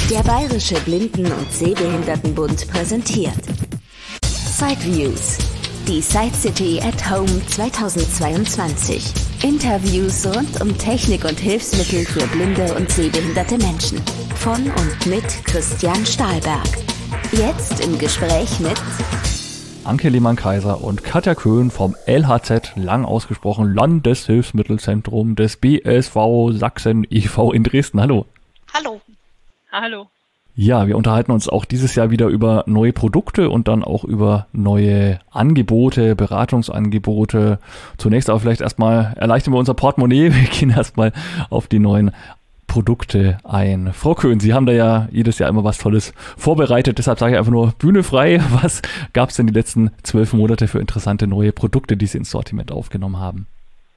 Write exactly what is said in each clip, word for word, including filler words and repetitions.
Der Bayerische Blinden- und Sehbehindertenbund präsentiert Sideviews, die Side City at Home zweitausendzweiundzwanzig. Interviews rund um Technik und Hilfsmittel für blinde und sehbehinderte Menschen. Von und mit Christian Stahlberg. Jetzt im Gespräch mit Anke Lehmann-Kaiser und Katja Köhn vom L H Z, lang ausgesprochen Landeshilfsmittelzentrum des B S V Sachsen e V in Dresden. Hallo. Hallo. Hallo. Ja, wir unterhalten uns auch dieses Jahr wieder über neue Produkte und dann auch über neue Angebote, Beratungsangebote. Zunächst aber vielleicht erstmal erleichtern wir unser Portemonnaie. Wir gehen erstmal auf die neuen Produkte ein. Frau Köhn, Sie haben da ja jedes Jahr immer was Tolles vorbereitet, deshalb sage ich einfach nur Bühne frei. Was gab es denn die letzten zwölf Monate für interessante neue Produkte, die Sie ins Sortiment aufgenommen haben?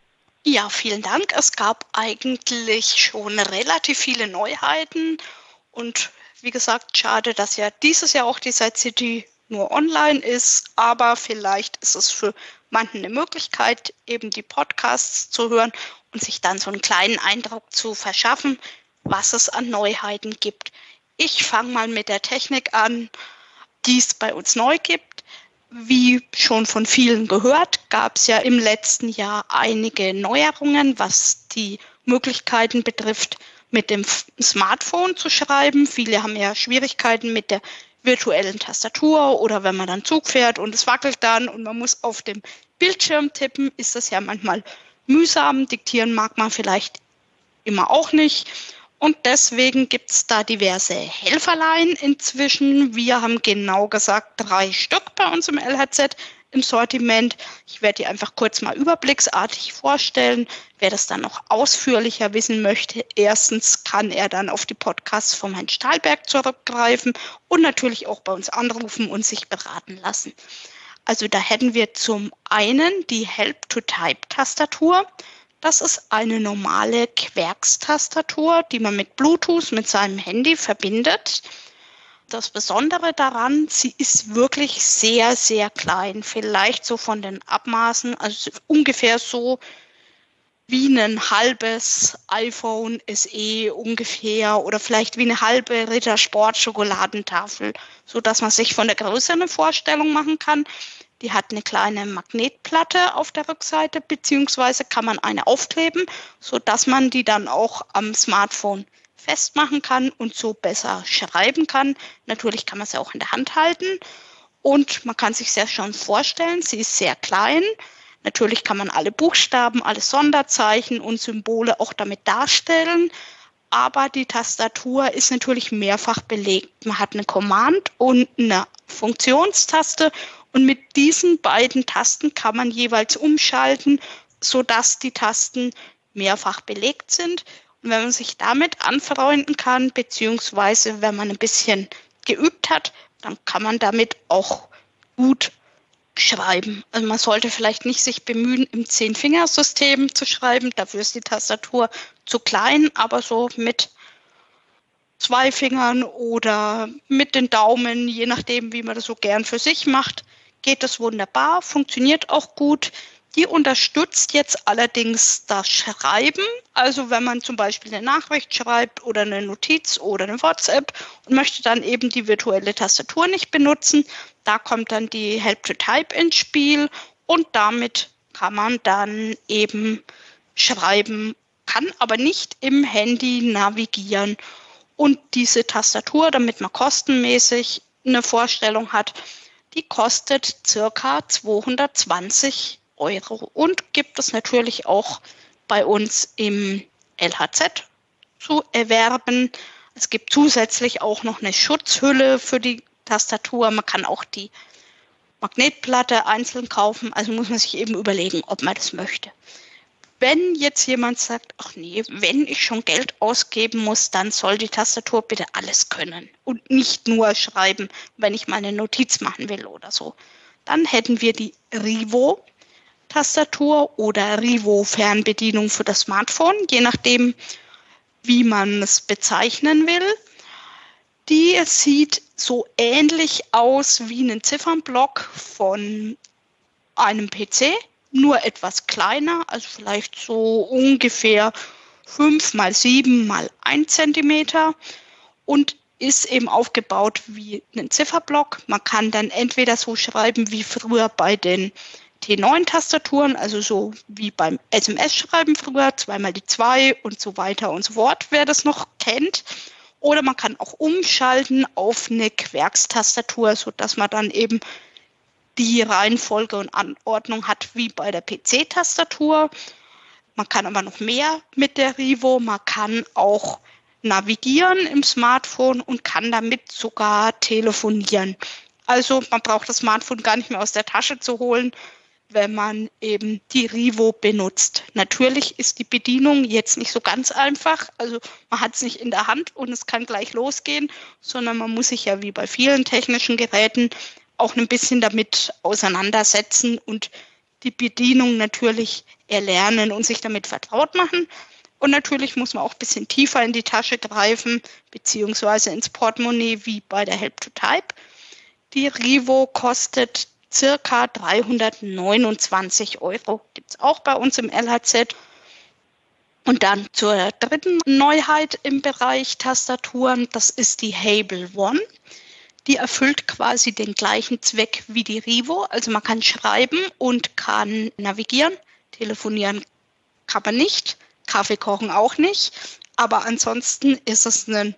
Ja, vielen Dank. Es gab eigentlich schon relativ viele Neuheiten und wie gesagt, schade, dass ja dieses Jahr auch die Side City nur online ist, aber vielleicht ist es für manchen eine Möglichkeit, eben die Podcasts zu hören und sich dann so einen kleinen Eindruck zu verschaffen, was es an Neuheiten gibt. Ich fange mal mit der Technik an, die es bei uns neu gibt. Wie schon von vielen gehört, gab es ja im letzten Jahr einige Neuerungen, was die Möglichkeiten betrifft, mit dem Smartphone zu schreiben. Viele haben ja Schwierigkeiten mit der virtuellen Tastatur oder wenn man dann Zug fährt und es wackelt dann und man muss auf dem Bildschirm tippen, ist das ja manchmal mühsam. Diktieren mag man vielleicht immer auch nicht. Und deswegen gibt es da diverse Helferlein inzwischen. Wir haben genau gesagt drei Stück bei uns im L H Z im Sortiment. Ich werde die einfach kurz mal überblicksartig vorstellen. Wer das dann noch ausführlicher wissen möchte, erstens kann er dann auf die Podcasts vom Herrn Stahlberg zurückgreifen und natürlich auch bei uns anrufen und sich beraten lassen. Also da hätten wir zum einen die Help-to-Type-Tastatur. Das ist eine normale Querx-Tastatur, die man mit Bluetooth mit seinem Handy verbindet. Das Besondere daran, sie ist wirklich sehr, sehr klein. Vielleicht so von den Abmaßen, also ungefähr so wie ein halbes iPhone S E ungefähr oder vielleicht wie eine halbe Ritter Sport Schokoladentafel, sodass man sich von der Größe eine Vorstellung machen kann. Die hat eine kleine Magnetplatte auf der Rückseite, beziehungsweise kann man eine aufkleben, sodass man die dann auch am Smartphone festmachen kann und so besser schreiben kann. Natürlich kann man sie auch in der Hand halten und man kann sich sehr schon vorstellen, sie ist sehr klein. Natürlich kann man alle Buchstaben, alle Sonderzeichen und Symbole auch damit darstellen, aber die Tastatur ist natürlich mehrfach belegt. Man hat eine Command- und eine Funktionstaste und mit diesen beiden Tasten kann man jeweils umschalten, sodass die Tasten mehrfach belegt sind. Und wenn man sich damit anfreunden kann, beziehungsweise wenn man ein bisschen geübt hat, dann kann man damit auch gut schreiben. Also man sollte vielleicht nicht sich bemühen, im Zehn-Finger-System zu schreiben. Dafür ist die Tastatur zu klein, aber so mit zwei Fingern oder mit den Daumen, je nachdem, wie man das so gern für sich macht, geht das wunderbar, funktioniert auch gut. Die unterstützt jetzt allerdings das Schreiben. Also wenn man zum Beispiel eine Nachricht schreibt oder eine Notiz oder eine WhatsApp und möchte dann eben die virtuelle Tastatur nicht benutzen, da kommt dann die Help-to-Type ins Spiel und damit kann man dann eben schreiben, kann aber nicht im Handy navigieren. Und diese Tastatur, damit man kostenmäßig eine Vorstellung hat, die kostet circa zweihundertzwanzig Euro und gibt es natürlich auch bei uns im L H Z zu erwerben. Es gibt zusätzlich auch noch eine Schutzhülle für die Tastatur. Man kann auch die Magnetplatte einzeln kaufen, also muss man sich eben überlegen, ob man das möchte. Wenn jetzt jemand sagt, ach nee, wenn ich schon Geld ausgeben muss, dann soll die Tastatur bitte alles können und nicht nur schreiben, wenn ich mal eine Notiz machen will oder so. Dann hätten wir die Rivo Tastatur oder Rivo Fernbedienung für das Smartphone, je nachdem, wie man es bezeichnen will. Die sieht so ähnlich aus wie ein Ziffernblock von einem P C, nur etwas kleiner, also vielleicht so ungefähr fünf mal sieben mal ein Zentimeter. Und ist eben aufgebaut wie ein Zifferblock. Man kann dann entweder so schreiben wie früher bei den T neun Tastaturen, also so wie beim S M S-Schreiben früher, zweimal die zwei und so weiter und so fort, wer das noch kennt. Oder man kann auch umschalten auf eine Querkstastatur, sodass man dann eben die Reihenfolge und Anordnung hat wie bei der P C-Tastatur. Man kann aber noch mehr mit der Rivo. Man kann auch navigieren im Smartphone und kann damit sogar telefonieren. Also man braucht das Smartphone gar nicht mehr aus der Tasche zu holen, wenn man eben die Rivo benutzt. Natürlich ist die Bedienung jetzt nicht so ganz einfach. Also man hat es nicht in der Hand und es kann gleich losgehen, sondern man muss sich ja wie bei vielen technischen Geräten auch ein bisschen damit auseinandersetzen und die Bedienung natürlich erlernen und sich damit vertraut machen. Und natürlich muss man auch ein bisschen tiefer in die Tasche greifen, beziehungsweise ins Portemonnaie wie bei der Help to Type. Die Rivo kostet circa dreihundertneunundzwanzig Euro. Gibt es auch bei uns im L H Z. Und dann zur dritten Neuheit im Bereich Tastaturen, das ist die Hable One. Die erfüllt quasi den gleichen Zweck wie die Rivo. Also man kann schreiben und kann navigieren. Telefonieren kann man nicht. Kaffee kochen auch nicht. Aber ansonsten ist es ein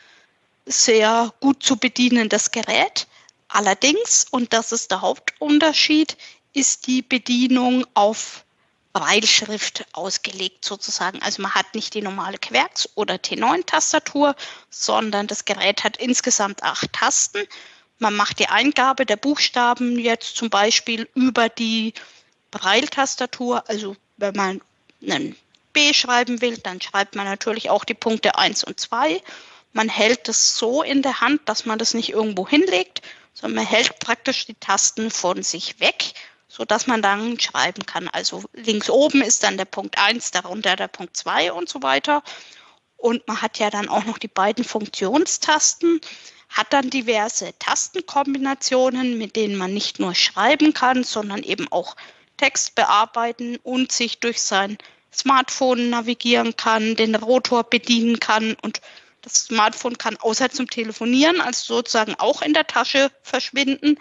sehr gut zu bedienendes Gerät. Allerdings, und das ist der Hauptunterschied, ist die Bedienung auf Brailleschrift ausgelegt sozusagen. Also man hat nicht die normale Querks- oder T neun Tastatur, sondern das Gerät hat insgesamt acht Tasten. Man macht die Eingabe der Buchstaben jetzt zum Beispiel über die Braille-Tastatur. Also wenn man einen B schreiben will, dann schreibt man natürlich auch die Punkte eins und zwei. Man hält es so in der Hand, dass man das nicht irgendwo hinlegt, sondern man hält praktisch die Tasten von sich weg, sodass man dann schreiben kann. Also links oben ist dann der Punkt eins, darunter der Punkt zwei und so weiter. Und man hat ja dann auch noch die beiden Funktionstasten, hat dann diverse Tastenkombinationen, mit denen man nicht nur schreiben kann, sondern eben auch Text bearbeiten und sich durch sein Smartphone navigieren kann, den Rotor bedienen kann und das Smartphone kann außer zum Telefonieren, also sozusagen auch in der Tasche verschwinden.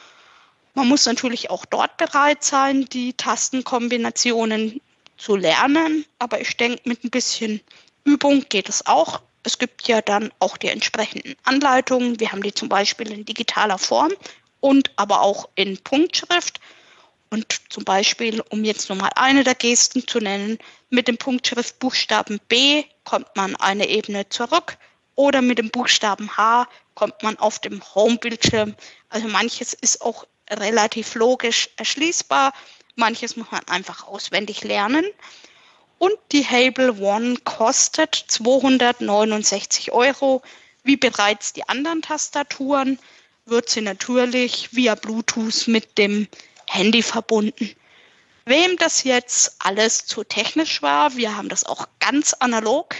Man muss natürlich auch dort bereit sein, die Tastenkombinationen zu lernen, aber ich denke, mit ein bisschen Übung geht es auch. Es gibt ja dann auch die entsprechenden Anleitungen. Wir haben die zum Beispiel in digitaler Form und aber auch in Punktschrift. Und zum Beispiel, um jetzt nochmal eine der Gesten zu nennen, mit dem Punktschriftbuchstaben B kommt man eine Ebene zurück oder mit dem Buchstaben H kommt man auf dem Home-Bildschirm. Also manches ist auch relativ logisch erschließbar, manches muss man einfach auswendig lernen. Und die Hable One kostet zweihundertneunundsechzig Euro. Wie bereits die anderen Tastaturen wird sie natürlich via Bluetooth mit dem Handy verbunden. Wem das jetzt alles zu technisch war, wir haben das auch ganz analog.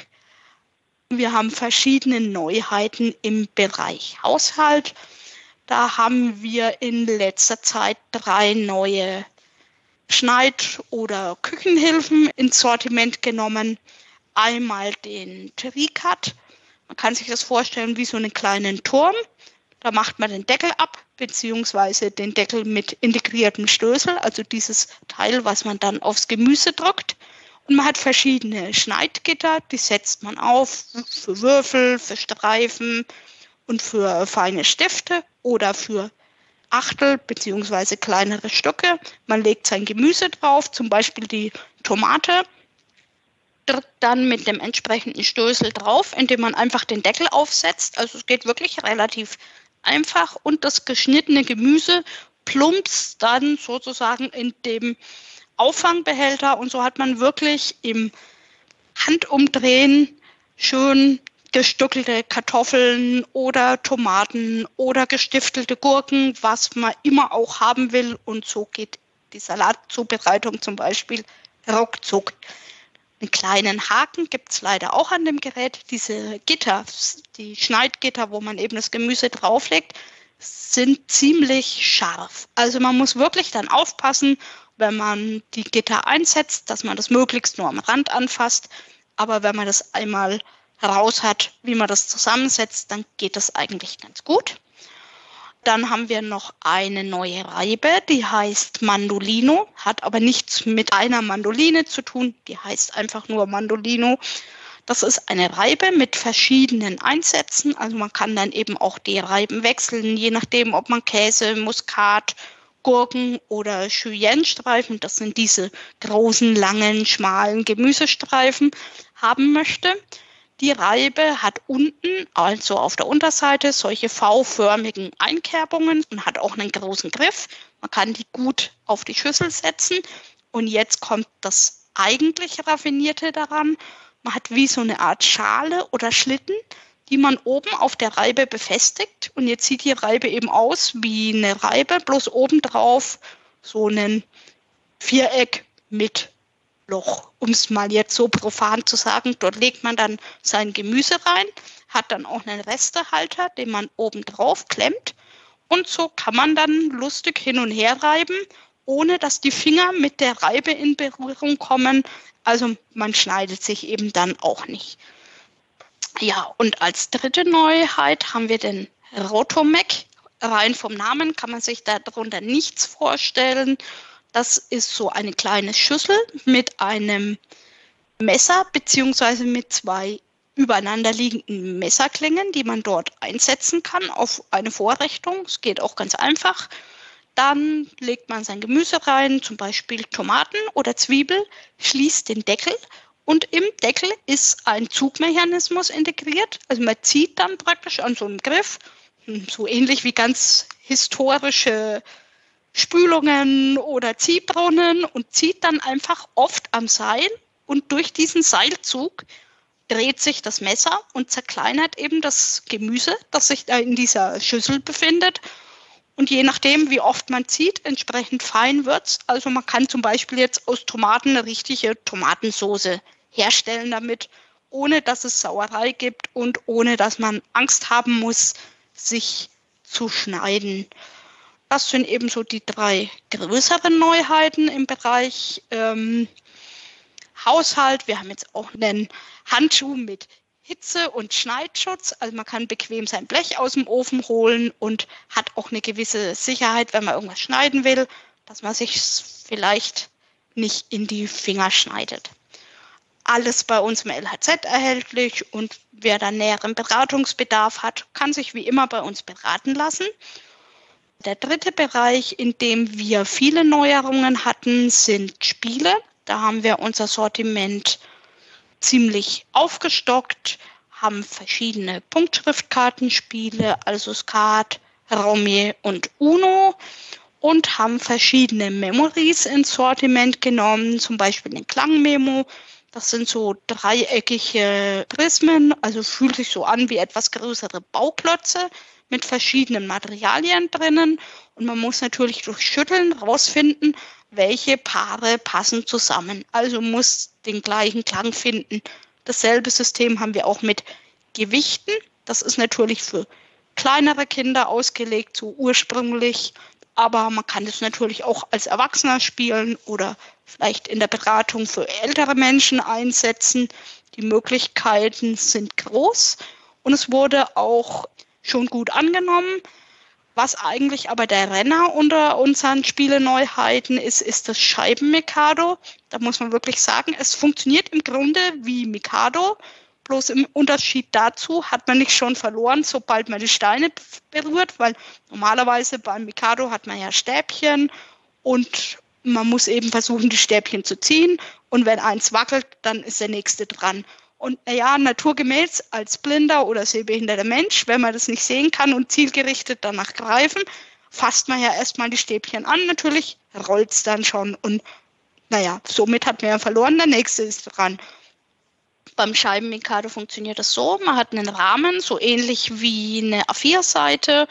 Wir haben verschiedene Neuheiten im Bereich Haushalt. Da haben wir in letzter Zeit drei neue Schneid- oder Küchenhilfen ins Sortiment genommen. Einmal den Tricut. Man kann sich das vorstellen wie so einen kleinen Turm. Da macht man den Deckel ab, beziehungsweise den Deckel mit integriertem Stößel, also dieses Teil, was man dann aufs Gemüse drückt. Und man hat verschiedene Schneidgitter, die setzt man auf für Würfel, für Streifen und für feine Stifte oder für Achtel beziehungsweise kleinere Stücke. Man legt sein Gemüse drauf, zum Beispiel die Tomate, drückt dann mit dem entsprechenden Stößel drauf, indem man einfach den Deckel aufsetzt. Also es geht wirklich relativ einfach und das geschnittene Gemüse plumpst dann sozusagen in dem Auffangbehälter und so hat man wirklich im Handumdrehen schön gestückelte Kartoffeln oder Tomaten oder gestiftelte Gurken, was man immer auch haben will und so geht die Salatzubereitung zum Beispiel ruckzuck. Einen kleinen Haken gibt es leider auch an dem Gerät. Diese Gitter, die Schneidgitter, wo man eben das Gemüse drauflegt, sind ziemlich scharf. Also man muss wirklich dann aufpassen, wenn man die Gitter einsetzt, dass man das möglichst nur am Rand anfasst. Aber wenn man das einmal raus hat, wie man das zusammensetzt, dann geht das eigentlich ganz gut. Dann haben wir noch eine neue Reibe, die heißt Mandolino, hat aber nichts mit einer Mandoline zu tun, die heißt einfach nur Mandolino. Das ist eine Reibe mit verschiedenen Einsätzen, also man kann dann eben auch die Reiben wechseln, je nachdem, ob man Käse, Muskat, Gurken oder Julienne-Streifen, das sind diese großen, langen, schmalen Gemüsestreifen, haben möchte. Die Reibe hat unten, also auf der Unterseite, solche V-förmigen Einkerbungen und hat auch einen großen Griff. Man kann die gut auf die Schüssel setzen. Und jetzt kommt das eigentlich Raffinierte daran. Man hat wie so eine Art Schale oder Schlitten, die man oben auf der Reibe befestigt. Und jetzt sieht die Reibe eben aus wie eine Reibe, bloß obendrauf so ein Viereck mit Loch, um es mal jetzt so profan zu sagen. Dort legt man dann sein Gemüse rein, hat dann auch einen Restehalter, den man oben drauf klemmt. Und so kann man dann lustig hin und her reiben, ohne dass die Finger mit der Reibe in Berührung kommen. Also man schneidet sich eben dann auch nicht. Ja, und als dritte Neuheit haben wir den Rotomec. Rein vom Namen kann man sich darunter nichts vorstellen. Das ist so eine kleine Schüssel mit einem Messer beziehungsweise mit zwei übereinander liegenden Messerklingen, die man dort einsetzen kann auf eine Vorrichtung. Es geht auch ganz einfach. Dann legt man sein Gemüse rein, zum Beispiel Tomaten oder Zwiebel, schließt den Deckel und im Deckel ist ein Zugmechanismus integriert. Also man zieht dann praktisch an so einem Griff, so ähnlich wie ganz historische Spülungen oder Ziehbrunnen und zieht dann einfach oft am Seil und durch diesen Seilzug dreht sich das Messer und zerkleinert eben das Gemüse, das sich da in dieser Schüssel befindet. Und je nachdem, wie oft man zieht, entsprechend fein wird's. Also man kann zum Beispiel jetzt aus Tomaten eine richtige Tomatensoße herstellen damit, ohne dass es Sauerei gibt und ohne dass man Angst haben muss, sich zu schneiden. Das sind eben so die drei größeren Neuheiten im Bereich ähm, Haushalt. Wir haben jetzt auch einen Handschuh mit Hitze- und Schneidschutz. Also man kann bequem sein Blech aus dem Ofen holen und hat auch eine gewisse Sicherheit, wenn man irgendwas schneiden will, dass man sich vielleicht nicht in die Finger schneidet. Alles bei uns im L H Z erhältlich und wer da näheren Beratungsbedarf hat, kann sich wie immer bei uns beraten lassen. Der dritte Bereich, in dem wir viele Neuerungen hatten, sind Spiele. Da haben wir unser Sortiment ziemlich aufgestockt, haben verschiedene Punktschriftkartenspiele, also Skat, Romy und Uno und haben verschiedene Memories ins Sortiment genommen, zum Beispiel den Klangmemo. Das sind so dreieckige Prismen, also fühlt sich so an wie etwas größere Bauklötze mit verschiedenen Materialien drinnen. Und man muss natürlich durch Schütteln rausfinden, welche Paare passen zusammen. Also muss den gleichen Klang finden. Dasselbe System haben wir auch mit Gewichten. Das ist natürlich für kleinere Kinder ausgelegt, so ursprünglich. Aber man kann das natürlich auch als Erwachsener spielen oder vielleicht in der Beratung für ältere Menschen einsetzen. Die Möglichkeiten sind groß und es wurde auch schon gut angenommen. Was eigentlich aber der Renner unter unseren Spieleneuheiten ist, ist das Scheiben-Mikado. Da muss man wirklich sagen, es funktioniert im Grunde wie Mikado. Bloß im Unterschied dazu hat man nicht schon verloren, sobald man die Steine berührt, weil normalerweise beim Mikado hat man ja Stäbchen und man muss eben versuchen, die Stäbchen zu ziehen. Und wenn eins wackelt, dann ist der nächste dran. Und naja, naturgemäß als blinder oder sehbehinderter Mensch, wenn man das nicht sehen kann und zielgerichtet danach greifen, fasst man ja erstmal die Stäbchen an. Natürlich rollt es dann schon und naja, somit hat man ja verloren, der nächste ist dran. Beim Scheiben-Mikado funktioniert das so, man hat einen Rahmen, so ähnlich wie eine A vier Seite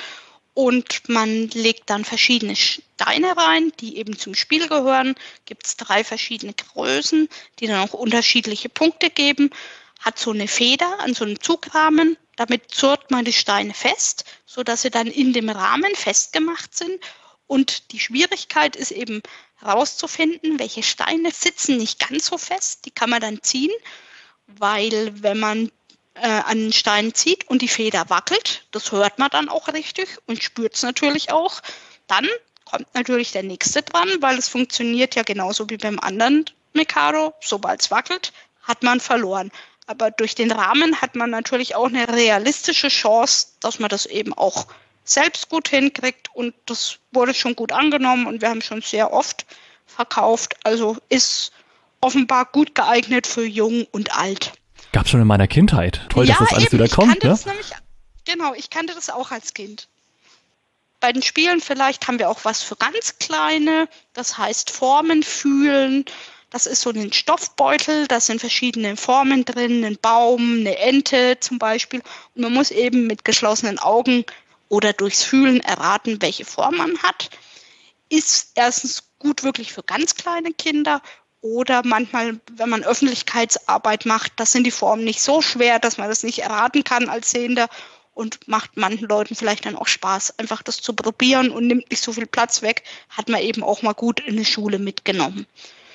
und man legt dann verschiedene Steine rein, die eben zum Spiel gehören. Gibt es drei verschiedene Größen, die dann auch unterschiedliche Punkte geben. Hat so eine Feder an so einem Zugrahmen, damit zurrt man die Steine fest, sodass sie dann in dem Rahmen festgemacht sind. Und die Schwierigkeit ist eben herauszufinden, welche Steine sitzen nicht ganz so fest, die kann man dann ziehen. Weil wenn man äh, an den Steinen zieht und die Feder wackelt, das hört man dann auch richtig und spürt es natürlich auch, dann kommt natürlich der nächste dran, weil es funktioniert ja genauso wie beim anderen Mikado. Sobald es wackelt, hat man verloren. Aber durch den Rahmen hat man natürlich auch eine realistische Chance, dass man das eben auch selbst gut hinkriegt. Und das wurde schon gut angenommen und wir haben schon sehr oft verkauft. Also ist offenbar gut geeignet für Jung und Alt. Gab's schon in meiner Kindheit. Toll, ja, dass das alles eben. wieder kommt. Ich kannte Ne? das nämlich, genau, ich kannte das auch als Kind. Bei den Spielen vielleicht haben wir auch was für ganz Kleine, das heißt Formen fühlen. Das ist so ein Stoffbeutel, da sind verschiedene Formen drin, ein Baum, eine Ente zum Beispiel. Und man muss eben mit geschlossenen Augen oder durchs Fühlen erraten, welche Form man hat. Ist erstens gut wirklich für ganz kleine Kinder oder manchmal, wenn man Öffentlichkeitsarbeit macht, das sind die Formen nicht so schwer, dass man das nicht erraten kann als Sehender und macht manchen Leuten vielleicht dann auch Spaß, einfach das zu probieren und nimmt nicht so viel Platz weg, hat man eben auch mal gut in die Schule mitgenommen.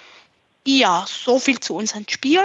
Ja, so viel zu unseren Spielen.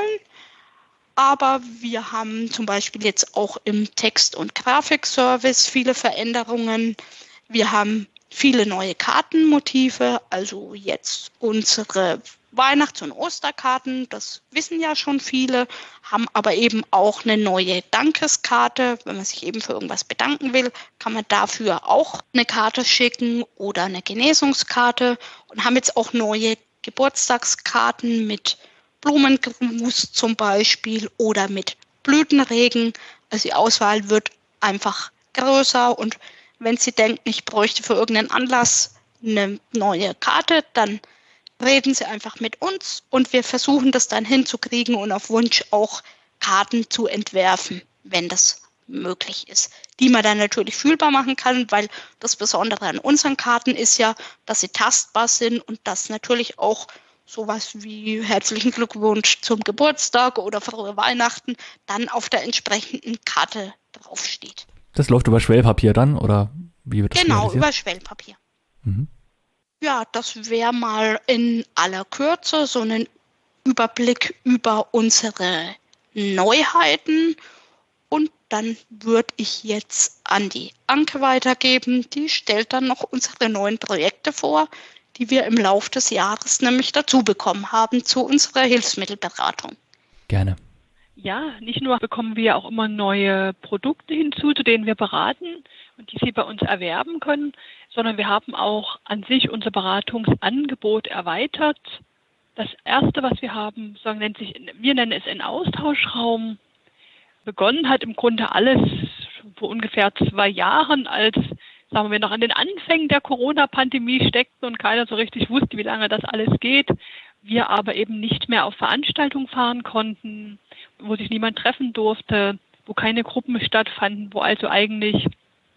Aber wir haben zum Beispiel jetzt auch im Text- und Grafikservice viele Veränderungen. Wir haben viele neue Kartenmotive, also jetzt unsere Weihnachts- und Osterkarten, das wissen ja schon viele, haben aber eben auch eine neue Dankeskarte. Wenn man sich eben für irgendwas bedanken will, kann man dafür auch eine Karte schicken oder eine Genesungskarte und haben jetzt auch neue Geburtstagskarten mit Blumengruß zum Beispiel oder mit Blütenregen. Also die Auswahl wird einfach größer und wenn Sie denken, ich bräuchte für irgendeinen Anlass eine neue Karte, dann reden Sie einfach mit uns und wir versuchen das dann hinzukriegen und auf Wunsch auch Karten zu entwerfen, wenn das möglich ist, die man dann natürlich fühlbar machen kann, weil das Besondere an unseren Karten ist ja, dass sie tastbar sind und dass natürlich auch sowas wie herzlichen Glückwunsch zum Geburtstag oder frohe Weihnachten dann auf der entsprechenden Karte draufsteht. Das läuft über Schwellpapier dann oder wie wird das Genau, realisiert? über Schwellpapier. Mhm. Ja, das wäre mal in aller Kürze so ein Überblick über unsere Neuheiten. Und dann würde ich jetzt an die Anke weitergeben. Die stellt dann noch unsere neuen Projekte vor, die wir im Laufe des Jahres nämlich dazu bekommen haben zu unserer Hilfsmittelberatung. Gerne. Ja, nicht nur bekommen wir auch immer neue Produkte hinzu, zu denen wir beraten und die Sie bei uns erwerben können, sondern wir haben auch an sich unser Beratungsangebot erweitert. Das erste, was wir haben, sagen, nennt sich, wir nennen es einen Austauschraum. Begonnen hat im Grunde alles vor ungefähr zwei Jahren, als, sagen wir, noch an den Anfängen der Corona-Pandemie steckten und keiner so richtig wusste, wie lange das alles geht. Wir aber eben nicht mehr auf Veranstaltungen fahren konnten, wo sich niemand treffen durfte, wo keine Gruppen stattfanden, wo also eigentlich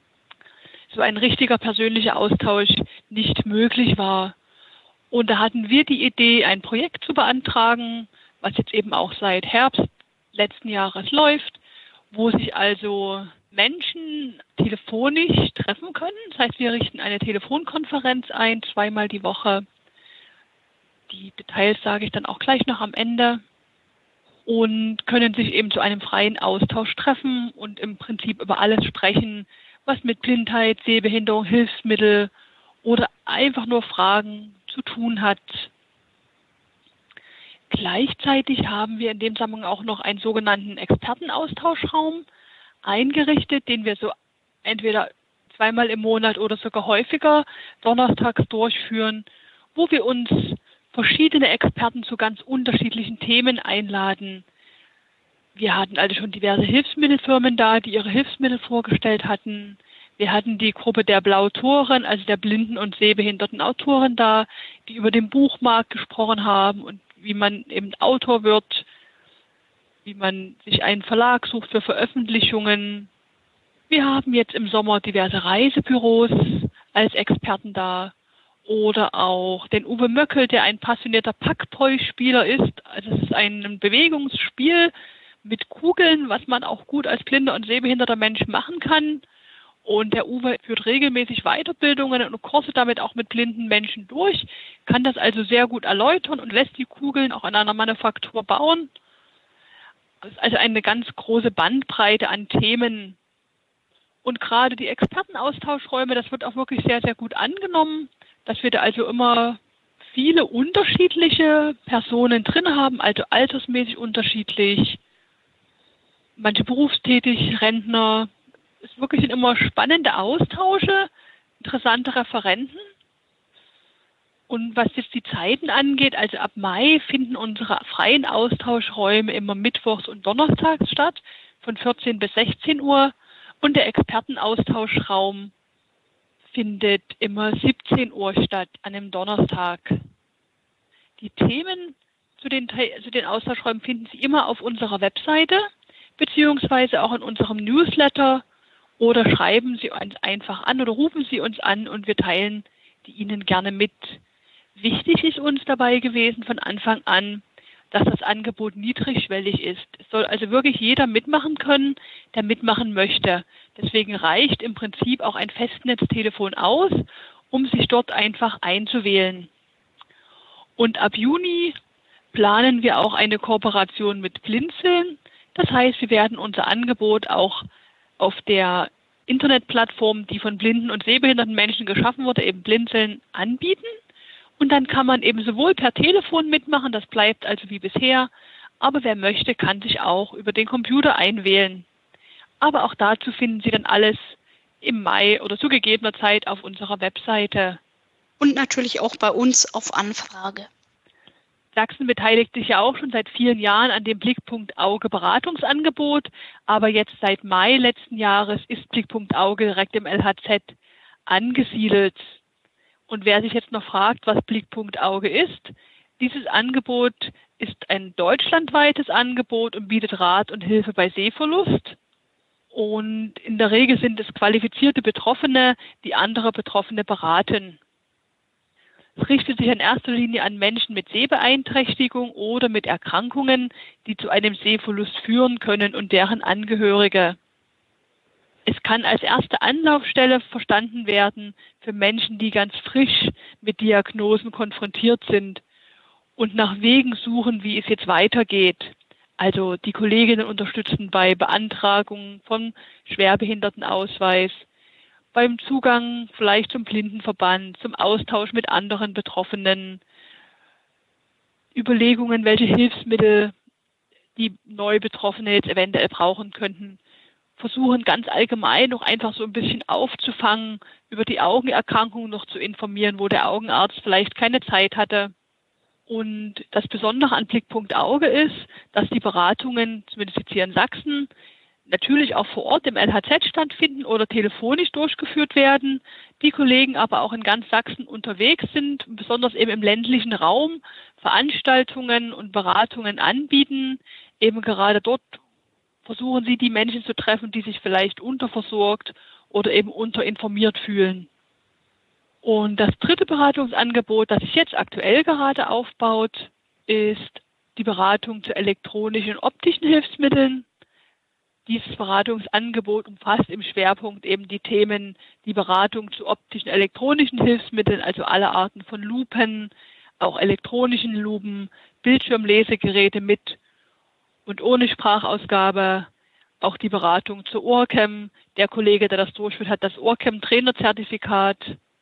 so ein richtiger persönlicher Austausch nicht möglich war. Und da hatten wir die Idee, ein Projekt zu beantragen, was jetzt eben auch seit Herbst letzten Jahres läuft, wo sich also Menschen telefonisch treffen können. Das heißt, wir richten eine Telefonkonferenz ein, zweimal die Woche. Die Details sage ich dann auch gleich noch am Ende. Und können sich eben zu einem freien Austausch treffen und im Prinzip über alles sprechen, was mit Blindheit, Sehbehinderung, Hilfsmittel oder einfach nur Fragen zu tun hat. Gleichzeitig haben wir in dem Zusammenhang auch noch einen sogenannten Expertenaustauschraum eingerichtet, den wir so entweder zweimal im Monat oder sogar häufiger donnerstags durchführen, wo wir uns verschiedene Experten zu ganz unterschiedlichen Themen einladen. Wir hatten also schon diverse Hilfsmittelfirmen da, die ihre Hilfsmittel vorgestellt hatten. Wir hatten die Gruppe der Blautoren, also der blinden und sehbehinderten Autoren da, die über den Buchmarkt gesprochen haben und wie man eben Autor wird, wie man sich einen Verlag sucht für Veröffentlichungen. Wir haben jetzt im Sommer diverse Reisebüros als Experten da oder auch den Uwe Möckel, der ein passionierter Packpoi-Spieler ist. Also es ist ein Bewegungsspiel mit Kugeln, was man auch gut als blinder und sehbehinderter Mensch machen kann. Und der Uwe führt regelmäßig Weiterbildungen und Kurse damit auch mit blinden Menschen durch, kann das also sehr gut erläutern und lässt die Kugeln auch an einer Manufaktur bauen. Es ist also eine ganz große Bandbreite an Themen. Und gerade die Expertenaustauschräume, das wird auch wirklich sehr, sehr gut angenommen, dass wir da also immer viele unterschiedliche Personen drin haben, also altersmäßig unterschiedlich, manche berufstätig, Rentner. Es ist wirklich immer spannende Austausche, interessante Referenten. Und was jetzt die Zeiten angeht, also ab Mai finden unsere freien Austauschräume immer mittwochs und donnerstags statt, von vierzehn bis sechzehn Uhr. Und der Expertenaustauschraum findet immer siebzehn Uhr statt, an einem Donnerstag. Die Themen zu den, zu den Austauschräumen finden Sie immer auf unserer Webseite, beziehungsweise auch in unserem Newsletter, oder schreiben Sie uns einfach an oder rufen Sie uns an und wir teilen die Ihnen gerne mit. Wichtig ist uns dabei gewesen von Anfang an, dass das Angebot niedrigschwellig ist. Es soll also wirklich jeder mitmachen können, der mitmachen möchte. Deswegen reicht im Prinzip auch ein Festnetztelefon aus, um sich dort einfach einzuwählen. Und ab Juni planen wir auch eine Kooperation mit Blinzeln. Das heißt, wir werden unser Angebot auch auf der Internetplattform, die von blinden und sehbehinderten Menschen geschaffen wurde, eben Blinzeln, anbieten. Und dann kann man eben sowohl per Telefon mitmachen, das bleibt also wie bisher, aber wer möchte, kann sich auch über den Computer einwählen. Aber auch dazu finden Sie dann alles im Mai oder zu gegebener Zeit auf unserer Webseite. Und natürlich auch bei uns auf Anfrage. Sachsen beteiligt sich ja auch schon seit vielen Jahren an dem Blickpunkt Auge Beratungsangebot, aber jetzt seit Mai letzten Jahres ist Blickpunkt Auge direkt im L H Z angesiedelt. Und wer sich jetzt noch fragt, was Blickpunkt Auge ist, dieses Angebot ist ein deutschlandweites Angebot und bietet Rat und Hilfe bei Sehverlust. Und in der Regel sind es qualifizierte Betroffene, die andere Betroffene beraten. Es richtet sich in erster Linie an Menschen mit Sehbeeinträchtigung oder mit Erkrankungen, die zu einem Sehverlust führen können und deren Angehörige. Es kann als erste Anlaufstelle verstanden werden für Menschen, die ganz frisch mit Diagnosen konfrontiert sind und nach Wegen suchen, wie es jetzt weitergeht. Also die Kolleginnen unterstützen bei Beantragung von Schwerbehindertenausweis, beim Zugang vielleicht zum Blindenverband, zum Austausch mit anderen Betroffenen, Überlegungen, welche Hilfsmittel die neu Betroffene jetzt eventuell brauchen könnten, versuchen ganz allgemein noch einfach so ein bisschen aufzufangen, über die Augenerkrankung noch zu informieren, wo der Augenarzt vielleicht keine Zeit hatte. Und das Besondere an Blickpunkt Auge ist, dass die Beratungen, zumindest jetzt hier in Sachsen, natürlich auch vor Ort im L H Z stattfinden oder telefonisch durchgeführt werden. Die Kollegen aber auch in ganz Sachsen unterwegs sind, besonders eben im ländlichen Raum, Veranstaltungen und Beratungen anbieten. Eben gerade dort versuchen sie, die Menschen zu treffen, die sich vielleicht unterversorgt oder eben unterinformiert fühlen. Und das dritte Beratungsangebot, das sich jetzt aktuell gerade aufbaut, ist die Beratung zu elektronischen und optischen Hilfsmitteln. Dieses Beratungsangebot umfasst im Schwerpunkt eben die Themen, die Beratung zu optischen, elektronischen Hilfsmitteln, also alle Arten von Lupen, auch elektronischen Lupen, Bildschirmlesegeräte mit und ohne Sprachausgabe, auch die Beratung zur Ohrcam. Der Kollege, der das durchführt, hat das Ohrcam-Trainerzertifikat,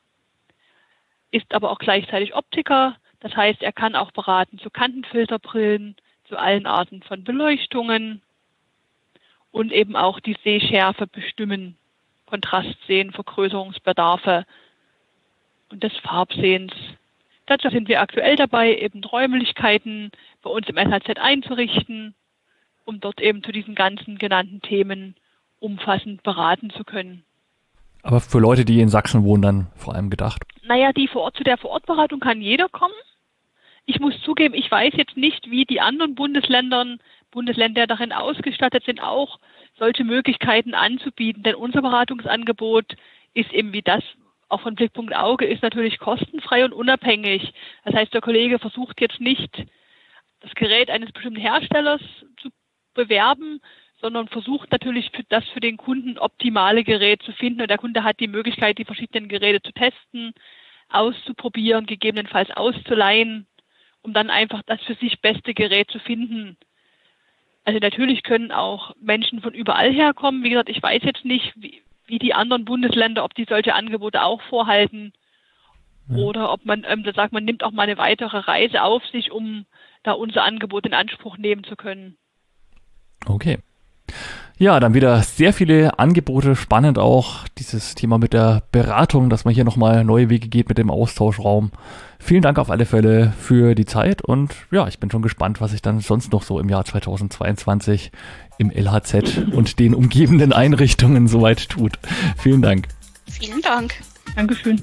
ist aber auch gleichzeitig Optiker. Das heißt, er kann auch beraten zu Kantenfilterbrillen, zu allen Arten von Beleuchtungen und eben auch die Sehschärfe bestimmen, Kontrastsehen, Vergrößerungsbedarfe und des Farbsehens. Dazu sind wir aktuell dabei, eben Räumlichkeiten bei uns im L H Z einzurichten, um dort eben zu diesen ganzen genannten Themen umfassend beraten zu können. Aber für Leute, die in Sachsen wohnen, dann vor allem gedacht? Naja, die vor Ort, zu der Vorortberatung kann jeder kommen. Ich muss zugeben, ich weiß jetzt nicht, wie die anderen Bundesländern, Bundesländer darin ausgestattet sind, auch solche Möglichkeiten anzubieten. Denn unser Beratungsangebot ist eben wie das auch von Blickpunkt Auge, ist natürlich kostenfrei und unabhängig. Das heißt, der Kollege versucht jetzt nicht, das Gerät eines bestimmten Herstellers zu bewerben, sondern versucht natürlich für das für den Kunden optimale Gerät zu finden. Und der Kunde hat die Möglichkeit, die verschiedenen Geräte zu testen, auszuprobieren, gegebenenfalls auszuleihen, um dann einfach das für sich beste Gerät zu finden. Also natürlich können auch Menschen von überall herkommen. Wie gesagt, ich weiß jetzt nicht, wie, wie die anderen Bundesländer, ob die solche Angebote auch vorhalten. Ja. Oder ob man ähm, da sagt, man nimmt auch mal eine weitere Reise auf sich, um da unser Angebot in Anspruch nehmen zu können. Okay. Ja, dann wieder sehr viele Angebote, spannend auch dieses Thema mit der Beratung, dass man hier nochmal neue Wege geht mit dem Austauschraum. Vielen Dank auf alle Fälle für die Zeit und ja, ich bin schon gespannt, was sich dann sonst noch so im Jahr zweitausendzweiundzwanzig im L H Z und den umgebenden Einrichtungen soweit tut. Vielen Dank. Vielen Dank. Dankeschön.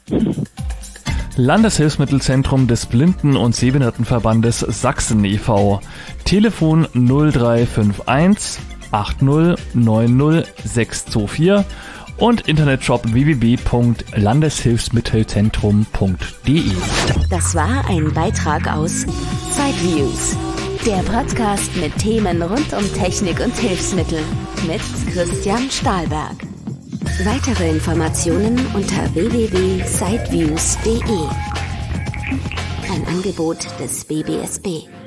Landeshilfsmittelzentrum des Blinden- und Sehbehindertenverbandes Sachsen e V. Telefon null drei fünf eins acht null neun null sechs zwei vier und Internetshop w w w punkt landeshilfsmittelzentrum punkt d e. Das war ein Beitrag aus Sideviews, der Podcast mit Themen rund um Technik und Hilfsmittel mit Christian Stahlberg. Weitere Informationen unter w w w punkt sideviews punkt d e. Ein Angebot des B B S B.